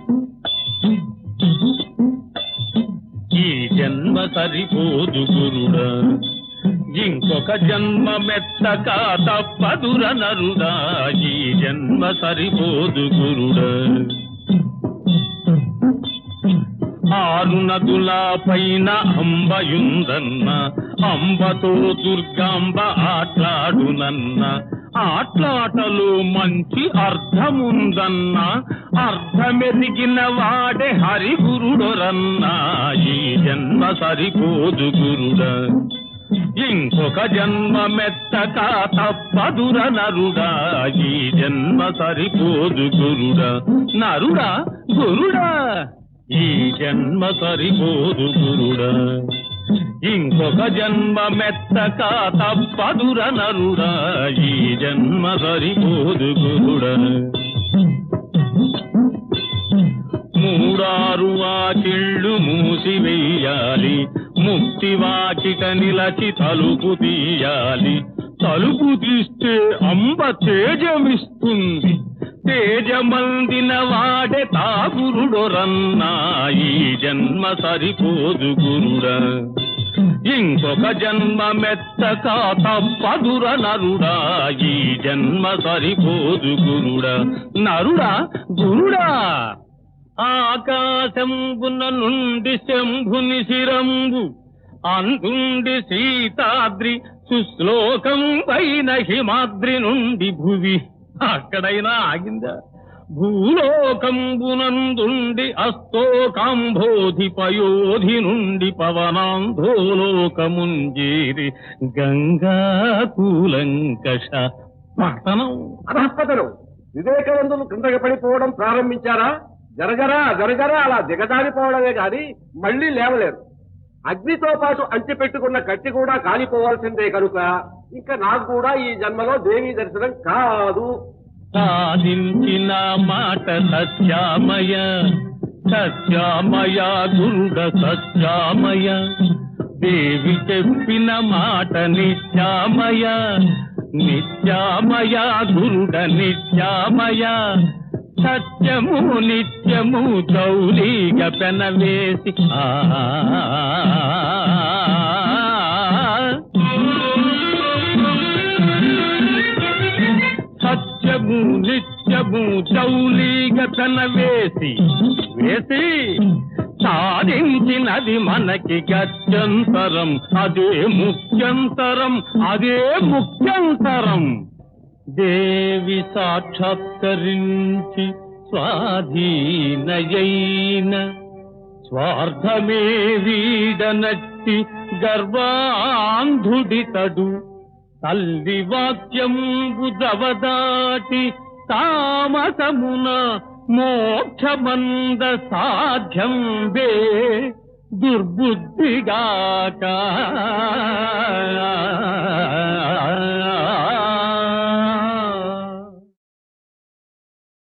ఈ జన్మ సరిపోదు గురుడా, ఇంకొక జన్మ మెత్తక తప్పదుర నరుడా, ఈ జన్మ సరిపోదు గురుడా. ఆరు నదుల పైన అంబయుందన్న, అంబతో దుర్గాంబ ఆట్లాడునన్న, ఆట్లాటలో మంచి అర్థముందన్న, అర్థమెదిగిన వాడే హరిగురుడొరన్నా, ఈ జన్మ సరిపోదు గురుడా, ఇంకొక జన్మ మెత్తక తప్పదుర నరుడా, ఈ జన్మ సరిపోదు గురుడా. నరుడా గురుడా, ఈ జన్మ సరిపోదు గురుడా, ఇంకొక జన్మ మెత్తక తప్పదుర నరుడా, ఈ జన్మ సరిపోదు గురుడా. మూడారు వాకిళ్ళు మూసివేయాలి, ముక్తి వాకిట నిలచి తలుపు తీయాలి, తలుపు తీస్తే అంబ తేజమిస్తుంది, తేజమందిన వాడే తాగురుడొరన్నా, ఈ జన్మ సరిపోదు గురుడా, ఇంకొక జన్మ మెత్తక తప్పదుర నరుడా, ఈ జన్మ సరిపోదు గురుడా. నరుడా గురుడా, ఆకాశంబున నుండి శంభుని శిరంబు, అందుండి సీతాద్రి, సుశ్లోకం పైన హిమాద్రి నుండి భువి, అక్కడైనా ఆగిందా? భూలోకంబునందుండి అస్తోకాంబోధి పయోధి నుండి పవనాంధోలోకముంజేరి గంగా కూలంకష పతనం. అధఃపతనం. వివేకవంతులు కిందకి పడిపోవడం ప్రారంభించారా? జరగరా జరగరా అలా దిగజారిపోవడమే గాని మళ్లీ లేవలేరు. అగ్నితో పాటు అంటిపెట్టుకున్న కత్తి కూడా కాలిపోవాల్సిందే కనుక ఇంకా నాకు కూడా ఈ జన్మలో దేవీ దర్శనం కాదు. సాధించిన మాట సత్యామయ, సత్యామయ గురుడ సత్యామయ, దేవి చెప్పిన మాట నిత్యామయ, నిత్యామయ గురుడ నిత్యామయ, సత్యము నిత్యము చౌలీగ పెనవేసి సత్యము నిత్యము చౌలీగ పెనవేసి వేసి సాధించినది మనకి గత్యంతరం, అదే ముఖ్యంతరం, అదే ముఖ్యంతరం. దేవి సాక్షాత్కరించి స్వాధీనయైన స్వార్థమే వీడనట్టి గర్వాంధుడితడు, తల్లి వాక్యంబు దవదాటి తామసమున మోక్షమంద సాధ్యం వే దుర్బుద్ధిగాక.